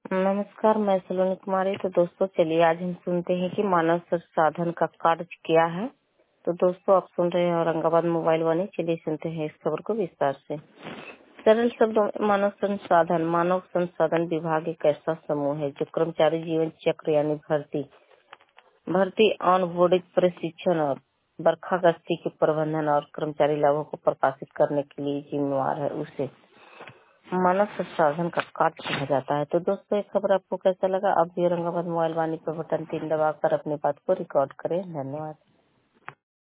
नमस्कार, मैं सलोनी कुमारी। तो दोस्तों चलिए आज हम सुनते हैं कि मानव संसाधन का कार्य क्या है। तो दोस्तों आप सुन रहे हैं औरंगाबाद मोबाइल वाणी। चलिए सुनते हैं इस खबर को विस्तार से। सरल शब्दों में मानव संसाधन विभाग एक ऐसा समूह है जो कर्मचारी जीवन चक्र यानी भर्ती ऑनबोर्डिंग प्रशिक्षण और बर्खागस्ती के प्रबंधन और कर्मचारी लाभों को प्रकाशित करने के लिए जिम्मेवार है। उसे मानव संसाधन का कार्य कहा जाता है। तो दोस्तों ये खबर आपको कैसा लगा? आप भी औरंगाबाद मोबाइल वाणी पर बटन 3 दबाकर अपनी बात को रिकॉर्ड करें। धन्यवाद।